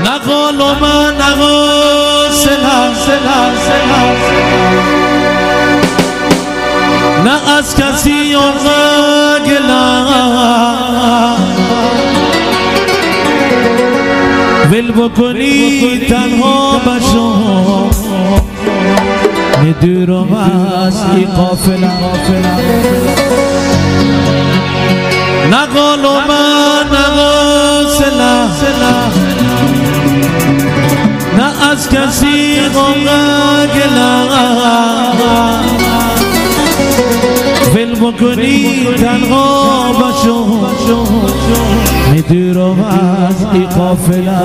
نقال و من نقال سلام نه از کسی گلم ول بکنی تنها بشو ندورم از ای قافله نقال و من نقال سلام نه از کسی گلم ول بکنی تنها بشو ندورم از ای قافله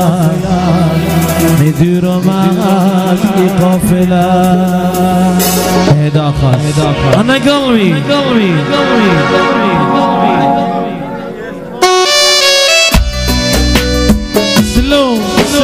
ندورم از ای قافله هدا خواست انا قلبي slow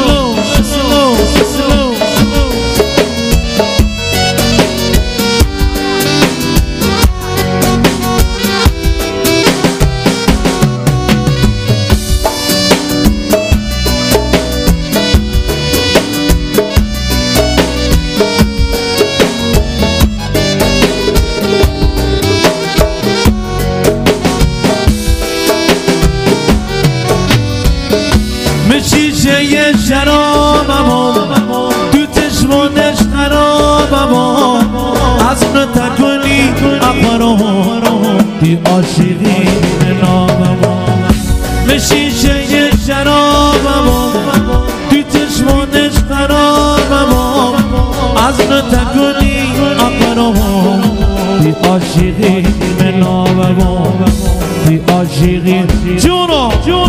شیشه شرابمو تو چشمونش خرابمو از اونو تکنی اپرو دی عاشقی ناممو شیشه شرابمو تو چشمونش خرابمو از اونو تکنی اپرو دی عاشقی ناممو دی عاشقی جونو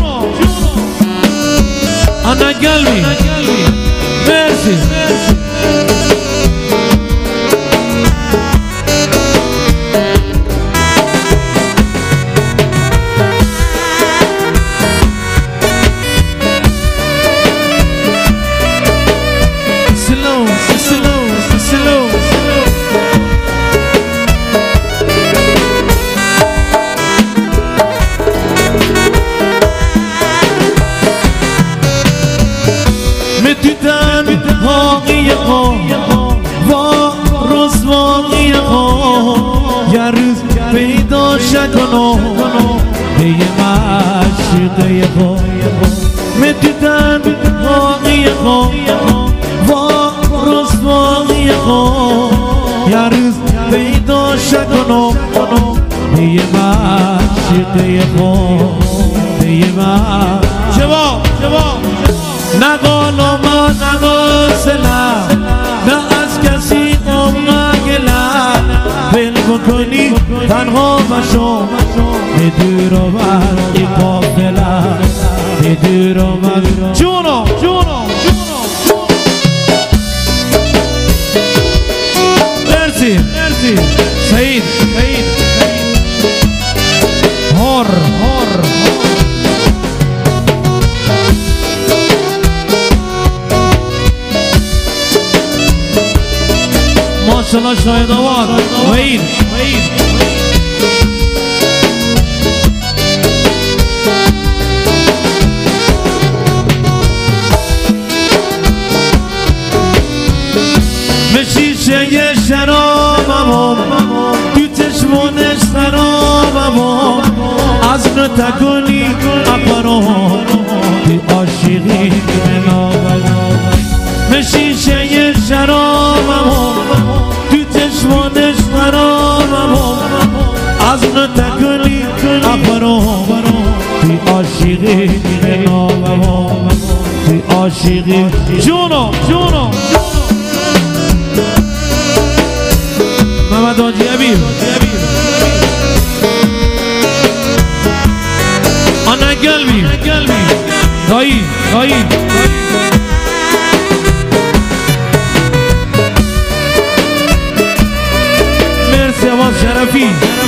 انا قلبي ميرسي یه روز پیدا شکنو یه معشقه خو میدیدن باقی خو و رسواقی خو یه روز پیدا شکنو یه معشقه خو یه معشقه نقال و ما نقال سلام نه از کسی گلم ول بکنی تنها بشو ندورم از ای قافله ندورم از جونو مرسی سعید هور ماشاءالله شاهد آباد وحید شیشه شرابمو تو چشمونش خرابمو از نو تکنی اپرو دی عاشقی ناممو شیشه شرابمو تو چشمونش خرابمو از نو تکنی اپرو دی عاشقی ناممو دی عاشقی جونو محمد حاجی ابیر انا قلبي دایی مرسی عباس شرفی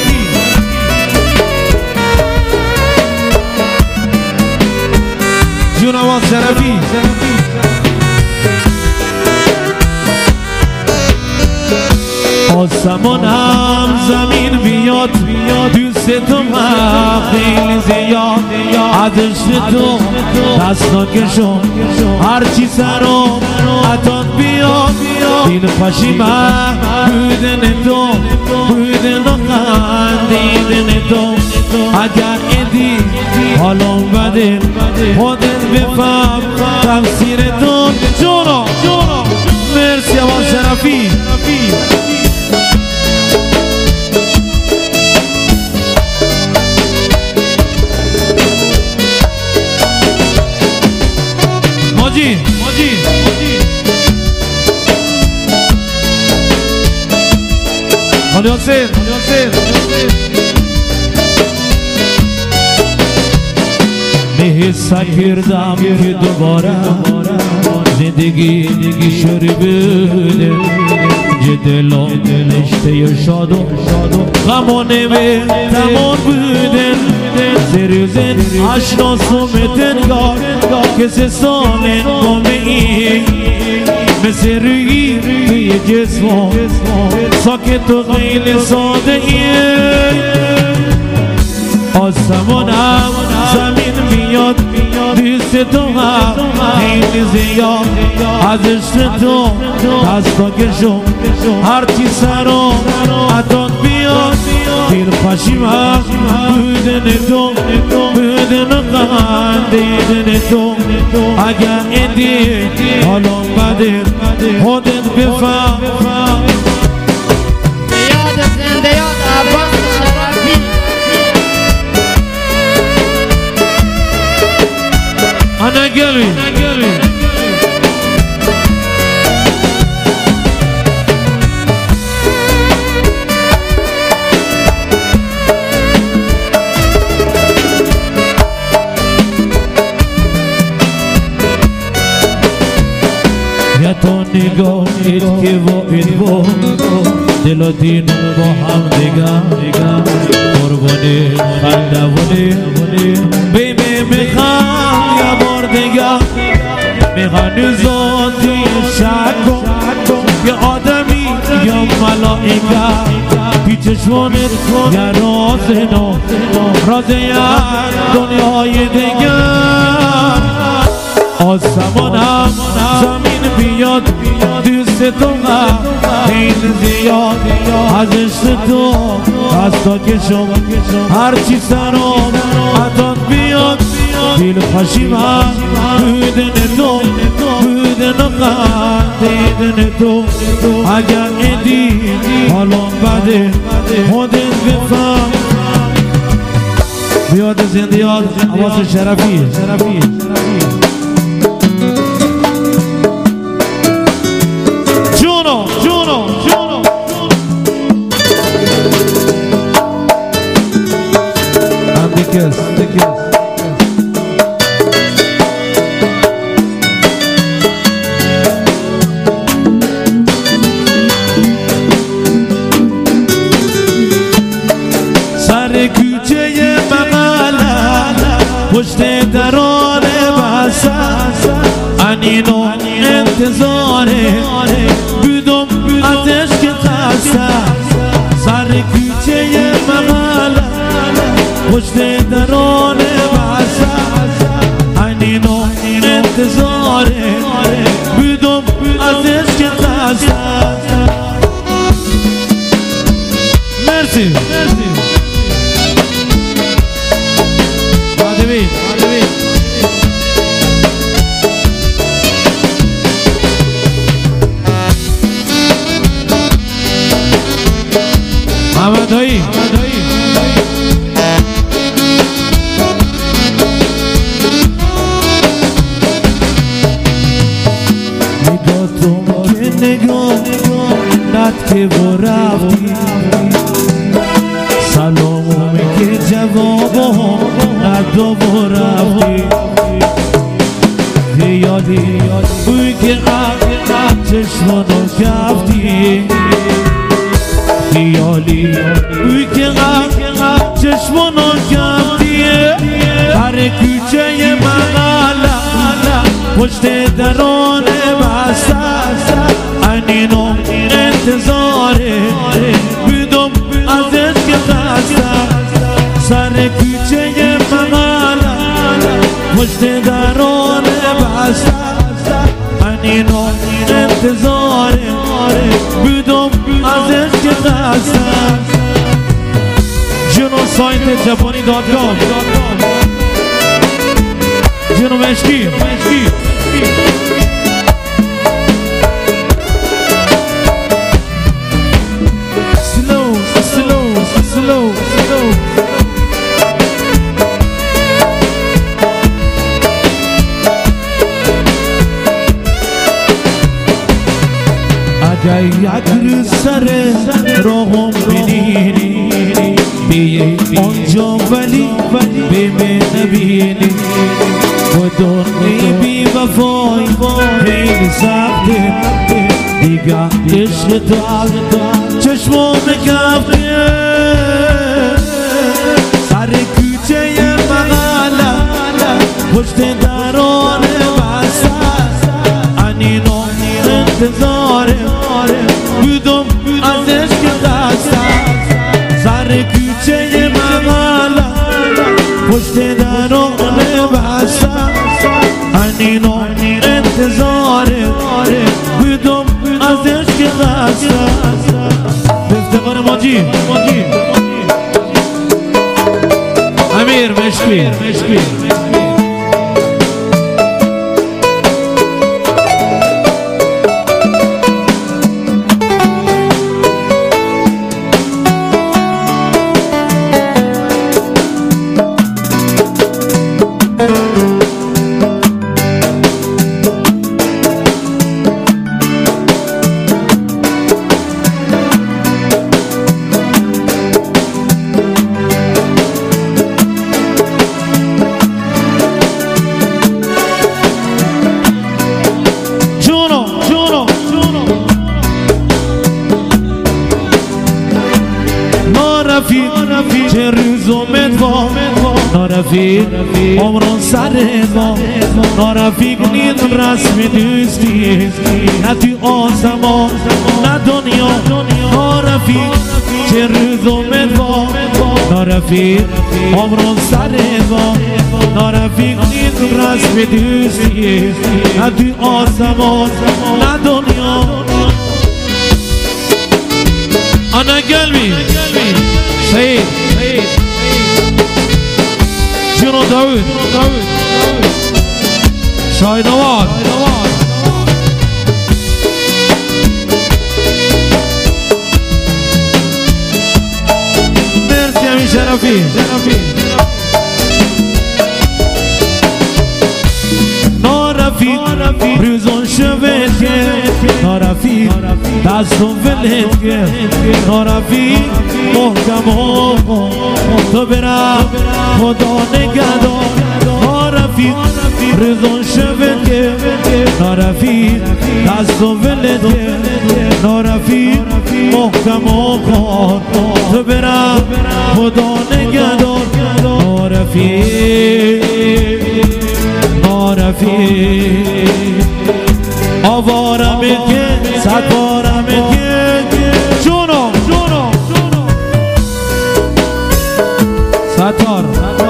جون عباس شرفی آسمان هم زمین بیاد دوست تو خیلی زیاد از عشق تو دست نکشم هرچی سرم عطات بیاد دل پشیمم بودن تو بودن و خندیدن تو اگر ایدی حالم بده خودت بفهم تفسیر تو جونا مرسی آواز شرفی ماجی حالی حسین حسا کردم که دوباره زندگی شروع بده جدلم نشته شاد و غمانه به تمام بودن سریزن آشنا سومتن گار کسی سامن گمه مثل روی توی جسمم ساکت و خیلی ساده آسمانم زمین بیاد دوست تو خیلی زیاد از عشق تو دستا کشم هرچی سرم عطات بیاد دل پشیمم بودن تو بودن خندیدن تو اگر ایدی حالم بده خودت بفهم یاد زنده یاد عباس شرفی انا قلبي يا توني قوم إتكي دلو دين بهم دقا قربوني خلدوني بيبي مخام يا بردقا مخان ذاتي شاكو يا آدمي يا ملائكة بي چشمانت يا رازنو رازيا دنياي دقا آسمانم زمین بیاد دوست تو خیلی زیاد از عشق تو دستا کشم هرچی سرم عطات بیاد دل پشیمم بودن تو بودن و خندیدن تو اگر ایدی حالم بده خودت بفهم بیاد زندیات عباس شرفی جونو Ambikes سر کوچه مقاله پشت دران بسه انینو انتظاره بودم آتش که خسته سر کوچه مقاله پشت دران بسه انینو انتظاره بودم آتش که خسته مرسی مادوی محمدایی نگاه تو که نگاه نت که و رفتی سلامومی که جوابم ندو و رفتی خیالی بوی که چشمانو کفتی خیالی بوی که چشمانو کفتی هر کوچه مقاله پشت دران بسته انینو انتظاره پشت دران بسته اینو انتظار بودم ازش که قصد جنو سایت جپانی دادگاه جنو مشکی slow اگر سر راهم بینی بیه آنجا ولی به من نبینی و دنی بی وفای خیلی سخته دیگه عشق تو چشمام کفته سر کوچه مغاله پشت دران بسته اینو انتظاره بودم ازش که قصد سر کوچه مغاله پشت دران بسته اینو انتظاره بودم ازش که قصد بفتقار ماجی امیر مشکی چه روز امیدوار نارفیق عمران سر ما نارفیق نیست رسم دوستی نه تو آسمان نه دنیا نارفیق چه روز امیدوار نارفیق عمران سر ما نارفیق نیست رسم دوستی نه تو آسمان نه دنیا انا قلبي سعيد جنو داود شاهد نواد مرسي امين شرفي نارفيق روزون شوید که نارفیق دستم ولید که نارفیق محکم ها تو برم خدا نگهدار نارفیق روزون شوید که نارفیق دستم ولید که نارفیق محکم ها تو برم خدا نگهدار نارفیق آوارم که ستارم که جونو ستار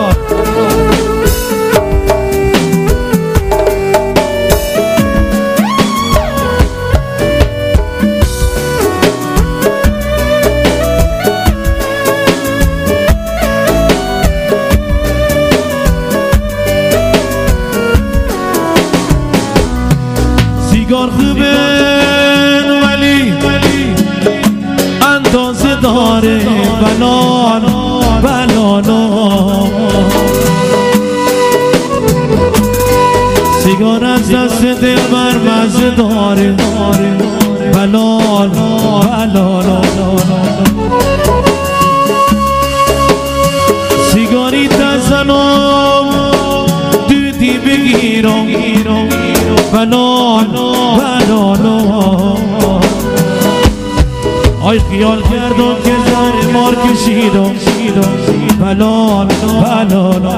سیگار خوبن ولی اندازه داره بلانا سیگار از دست دل بر مزه داره بلانا سیگاری تزنم دودی بگیرم بلانا آی خیال کردم که زهر مار کشیدم بلانا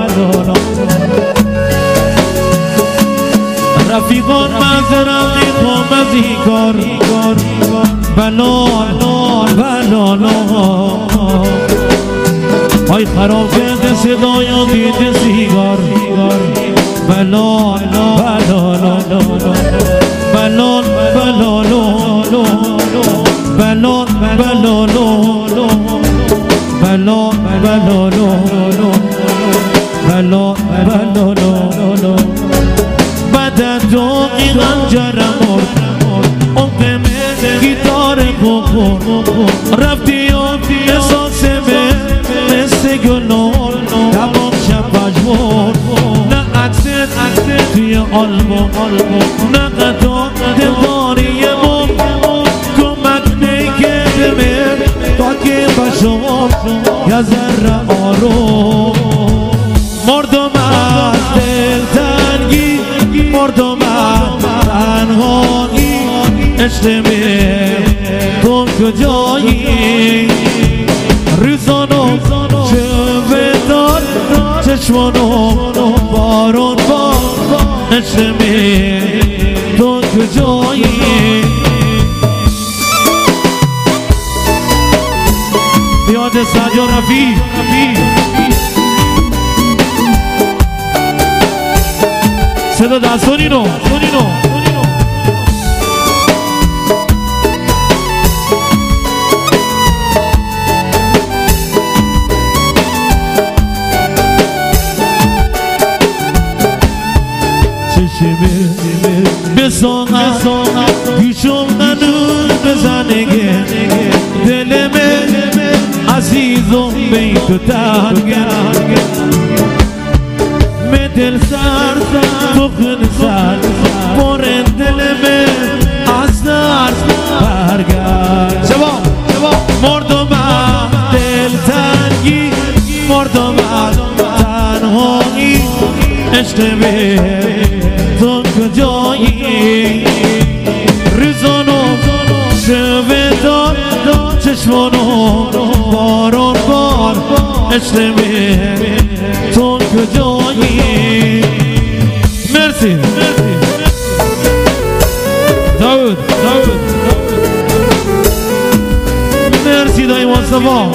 رفیقان مذرم میخوام از این کار بلانا آی خراب کرده صدای دیده سیگار بلال بلال بلال بلال بلال بلال بعد تو ایران جرم اون قمه گیتار بخور رفتی و احساس مثل گلون تمام شب پشمون نه عکست توی آلبوم نه قطع دلداری مم کمک نکردمه تا که باشم یا ذره آروم مردم از دلتنگی مردم از تنهایی اشتمه تو کجایی ریزانو شبه دار چشمانو بارون بار اشتمه تو کجایی بیاد سجا رفی صدا دستونینو چشمه بساقه گوشم هنوز بزنگه دلمه عزیزم بی تو تنگه می دل سر تو خون سر بارن دلمه از درس برگرد مردم از دل تنگی مردم از تنهایی اشتبه تو کجایی ریزانو شبه دار چشمانو بارون بار اشتبه تو کجایی مرسی داود مرسی دایی مصطفی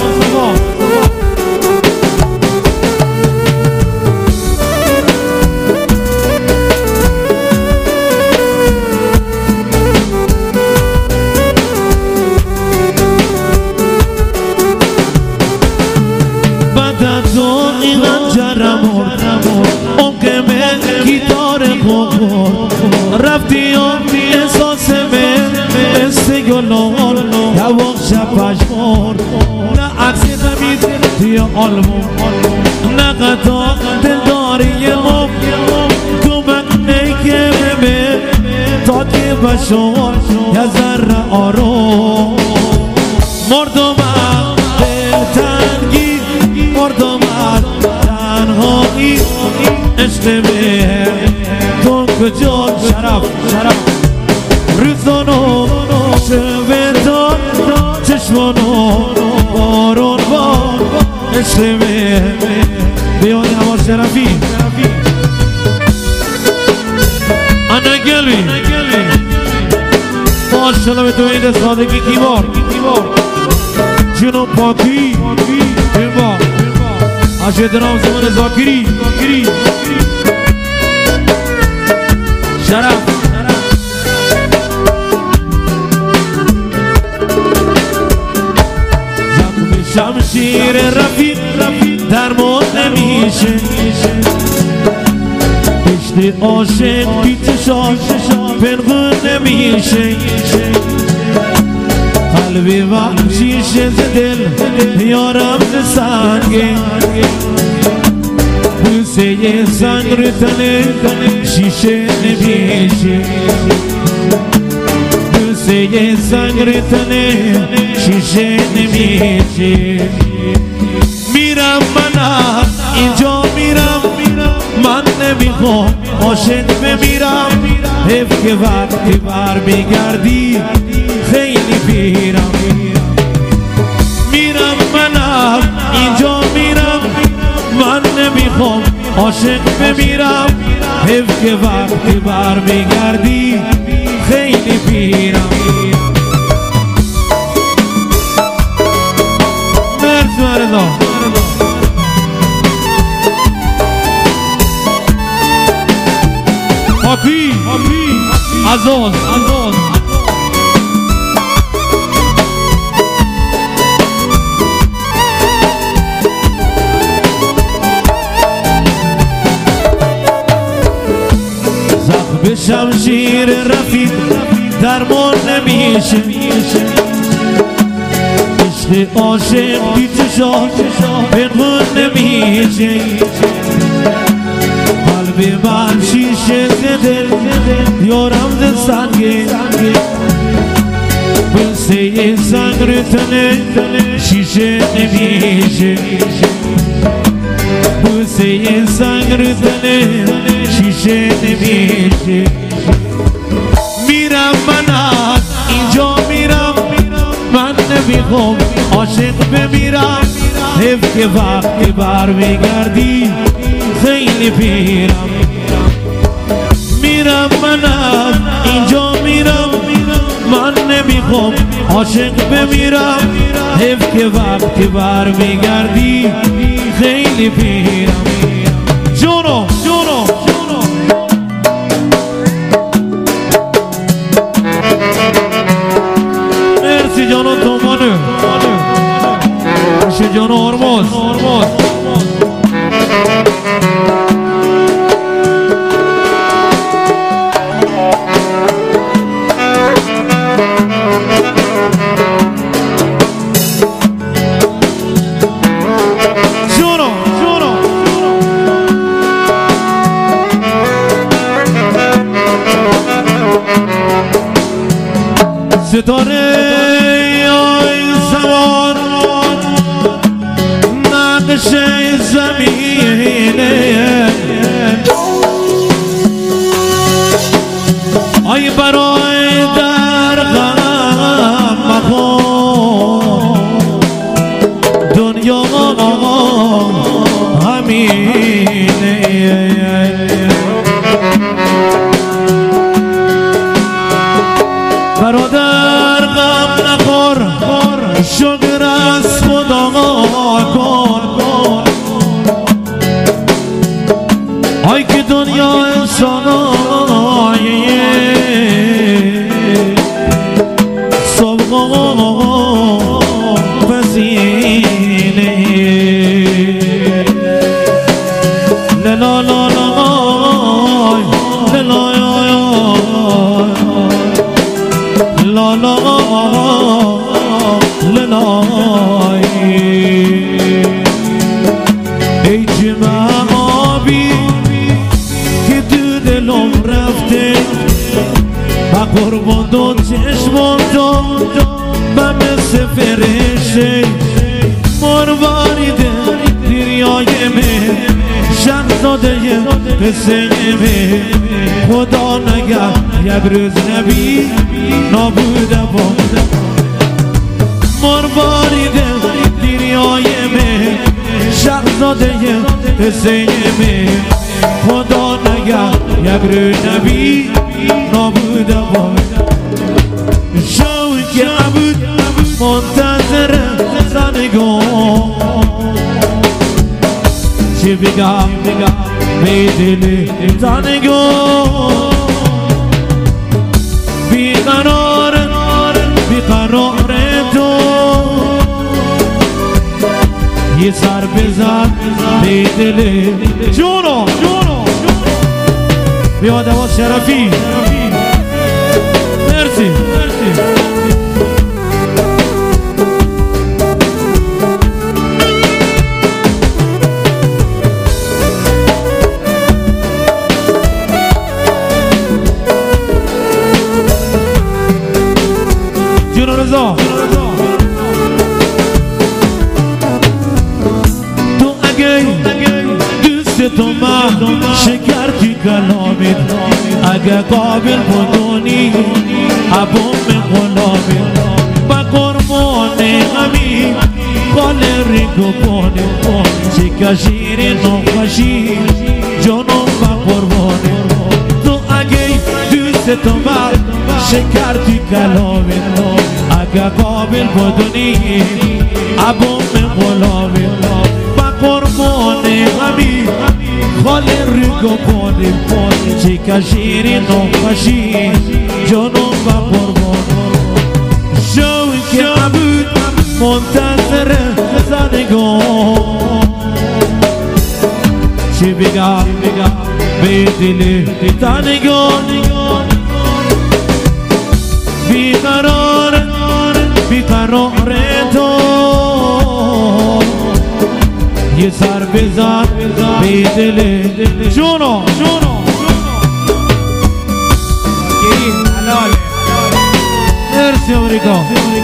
رفتی و احساس مثل گلون دوام شب پشمون نه عکس تمیز توی آلبوم نه قطع دلداری مم کمک نکردمه تا که باشم یا ذره آروم مردم از دلتنگی مردم از تنهایی اشتبه تو کجا شرف ریزانو شبه دار چشمانو بارون بار اشتبه بیاد هوا شرفی انا گلی ماشالله به تو این سادگی کیبار جنو پاکی بیمار عشق نام زمان زاکری شرف زخم شمشیر رفیق درمان نمیشه عشق عاشق بی چشاش پنهون نمیشه قلبی وحشی شد دل یارم ز سنگه بوسه سنگ رو تنه شیشه نمیشه بوسه سنگ رو تنه شیشه نمیشه میرم من اینجا میرم من نمیخوام عاشق بمیرم حیف که وقتی بر میگردی خیلی پیرم میرم من اینجا میرم من نمیخوام عاشق بمیرم حیف که وقتی بر میگردی خیلی پیرم مرسی مردا هابی عزاز زخم شمشیر رفیق درمان نمیشه عشق عاشق بی چشام پنهون نمیشه قلب من شیشه زده یارم ز سنگه بسه سنگ رو تنه شیشه نمیشه بسه سنگ رو تنه شیشه نمیشه میرم من از اینجا میرم من نمیخوام عاشق بمیرم حیف که وقتی برمیگردی خیلی پیرم میرم من از اینجا میرم من نمیخوام عاشق بمیرم حیف که وقتی برمیگردی خیلی پیرم جونو مرسی جانو تومانه باشه جانو آرماز ستاره این زمان نقشه زمینه آی برای در غم مخون دنیا همینه برادر غم نخور شکر از خدا کن ای که دنیا انسانای سبقا وزینه لا لا ای جمع آبی که تو دلم رفته با قربان دو چشمان با مثل فرشه مروارید دریای من شهزاده قصه من خدا نگه یک روز نبی نابوده بود مروارید دریای من شهزاده قصه من خدا نگه یک روز نبی نابوده بود شوی که بود منتظر زنگاه چی بگم بی دل زنگاه بیقرار تو یه سر بزن بی دل جونو بیا دواز شرفی مرسی جونو رضا تو اگه دوست تو من شکر توی کلامت اگه قابل بودونی ابوم غلامی با قربان همین قال ریگو کنی چکا شیر نخوشی جانم با قربانی تو اگه دوست تو من شکر توی کلامت اگه قابل بودونی ابوم غلامی با قربان همین خال رگو پانه چی کشیری نخشی جانم و قربان شوی که عبود منتظر زنگان چی بگم به دل تنگان بیقرار تو یه سر بزن به دل جونو حلاله مرسی امریکا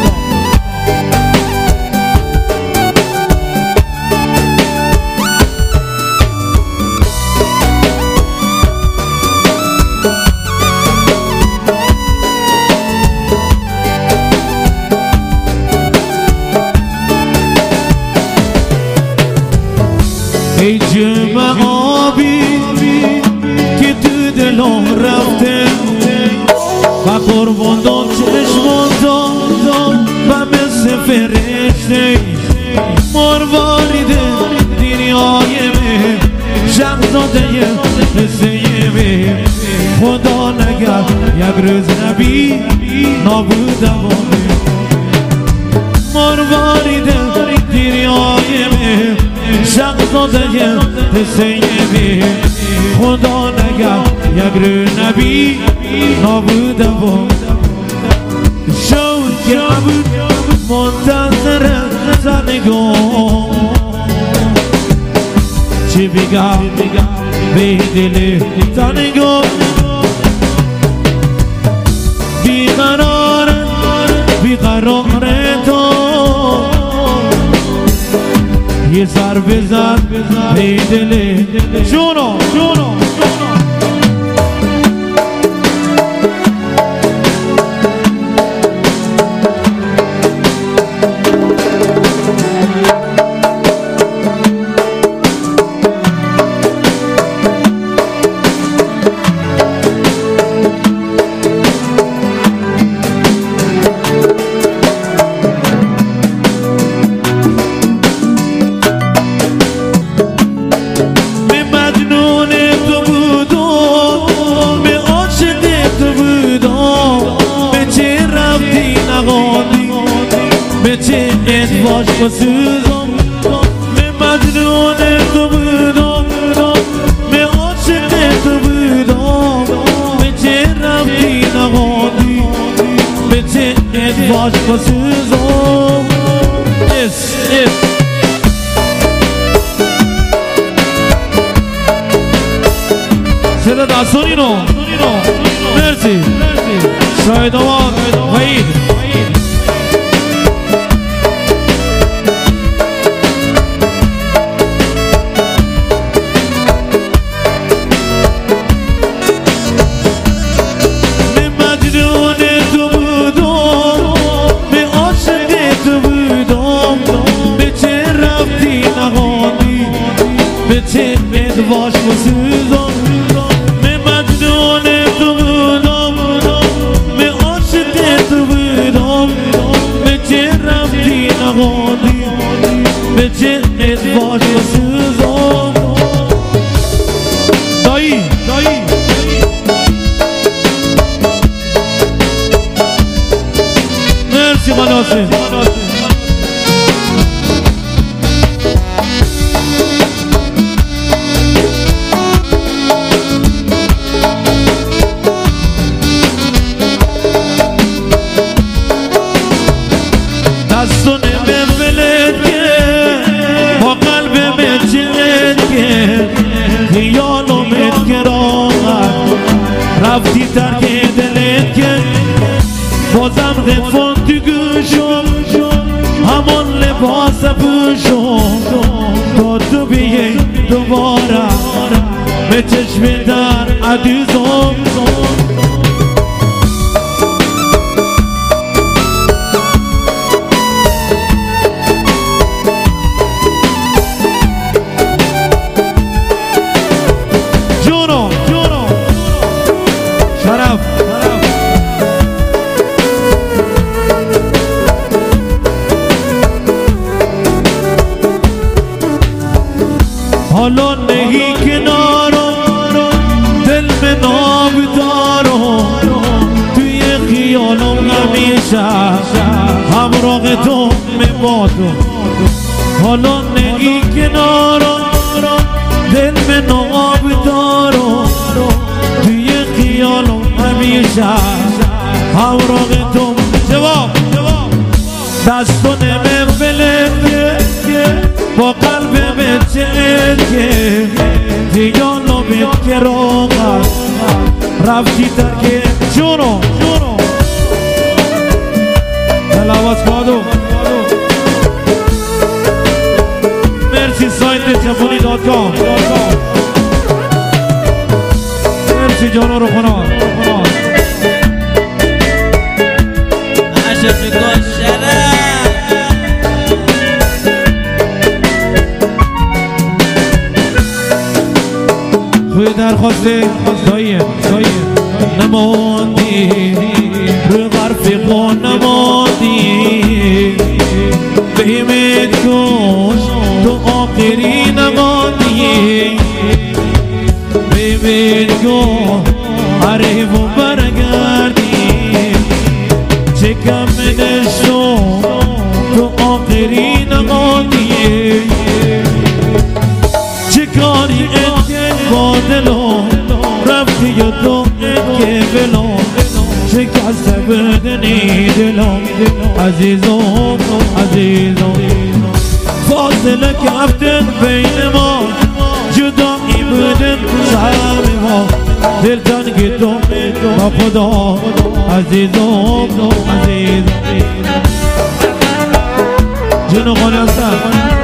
ای جمع آبی که تو دلم رفته و قربان دام چشمان دام و مثل فرشته مروارید دنیای من شهزاده قصه خدا نگر یک روز نبی نابودم مروارید دنیای من شهزاده قصه خدا نگر یک روز نبی نابودم شوی که عبود منتظر زنگان چی بگم به دل تنگان بیقرار تو یه سر بزن به دل جونو ادواج بسوزم من مجنون تو بودم من عاشق تو بودم به چه رفتی نماندی به چه ادواج بسوزم چرا دستانی نو مرسی شاید آوان وحید ادواج بسوزم من مجنون تو بودم من عاشق تو بودم به چه رفتی نهادی به چه ادواج بسوزم دایی مرسی مناسب رفتی ترک دلت که بازم غفان تو گوشم همان لباس پوشم تا تو بیای دوباره به چشم در عدیزم حالا نہیں کنار همیشه همراه تو میبادم حالا نگی کنارم دل به ناب دارم توی خیالم همیشه همراه تو جواب دستو نمیفلکه با قلب بچه دیگانو بیت که روغن رفتی ترکه جونو تلاوت کادو مرسی سایت japoni.com مرسی جانو رو خونان عشق گوشره توی درخواست دایه نماندی روی غرفی خون نماندی بهمت کش تو آخری نماندی بهمت کش حریف و برگردی چه کم نشو تو آخری نماندی چه کاری با دلم رفتی و تو که بلم شکست بدنی دلم عزیزم فاصله کفتن بین ما جدایی بودن سهم ما دل تنگی تو با خدا عزیزم جنو خانه هستم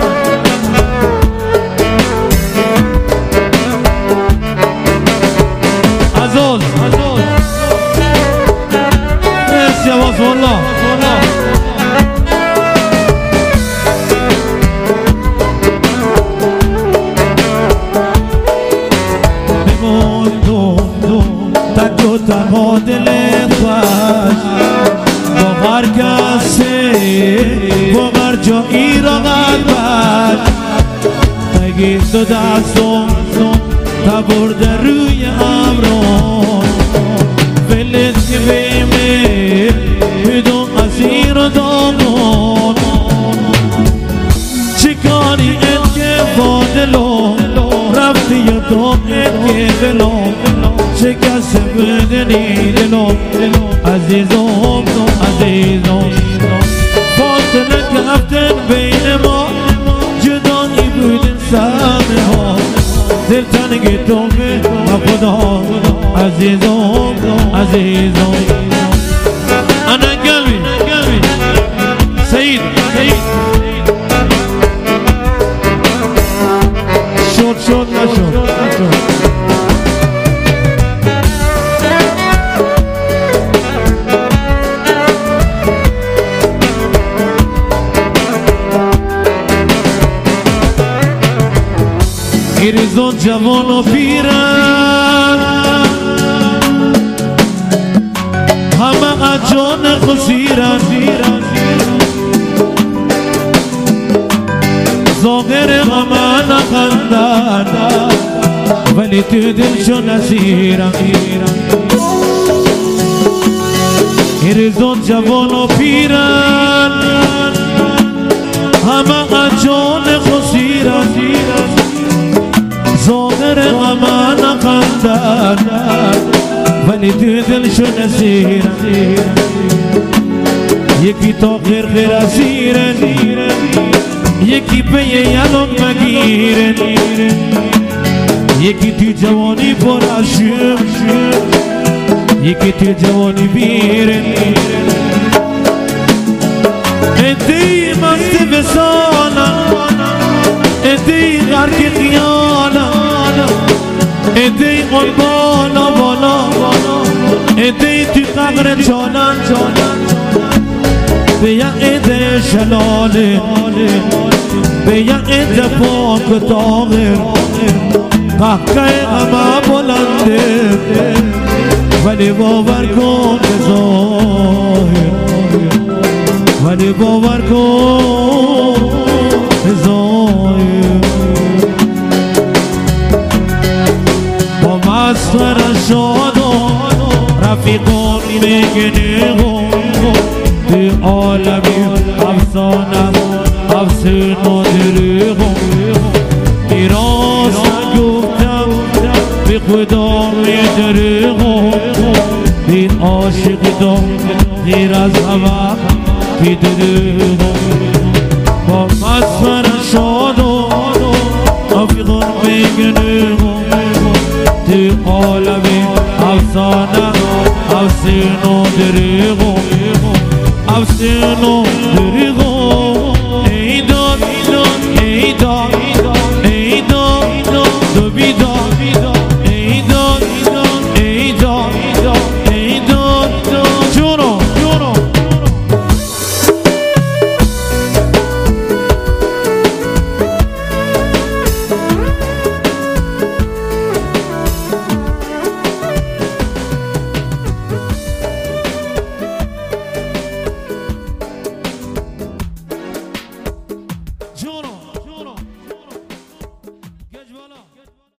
مرسی عباس والله بمون تک و تنها دلت خوش با هر کسی با هر جایی را قلبت تگی تو دستم تا برده روی امران فلت که بیمه بدون اسیر دامون چکاری ات که فادلو رفتی و تو ات که بلو شکست بدنی دلو عزیزم فاصله کفتن بین ما جدایی بودن سهم ها دل تنگی تو با خدا عزیزم انا قلبي سعيد شوت لا شوت ایرزون جوان و پیرن همه جان خسیرن ظاهر همه نخندن ولی تو دلشو نسیرن ایرزون جوان و پیرن همه جان خسیرن ظاهر همه نخندن ولی تو دلشو نسیرن یکی تا غیر اسیرن یکی پی یلون مگیرن یکی تو جوانی پر عشق یکی تو جوانی بیرن انتی مست بسانا انتی غرق خیانا انتی قربانا بالا انتی تو قبر جانان بیا انت شلاله بیا انت پاک طاهر قهقه همه بلنده ولی باور کن به ظاهر ولی باور کن به ظاهر با مسخر شاد و رفیقانی میگنه تو عالمی افسانه افسون و دروغم راست نگفتم به خدا می دروغم این عاشق دم غیر از همه که دروغم با مصفر شاد و افغان میگنم تو عالمی افسانه افسون و دروغم افسون و